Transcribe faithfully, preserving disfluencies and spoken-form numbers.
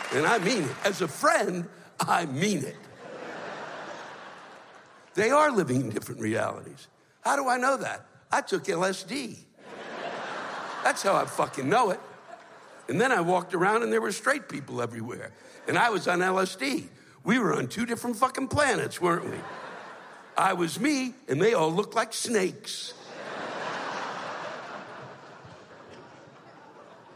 And I mean it. As a friend, I mean it. They are living in different realities. How do I know that? I took L S D. That's how I fucking know it. And then I walked around and there were straight people everywhere. And I was on L S D. We were on two different fucking planets, weren't we? I was me and they all looked like snakes.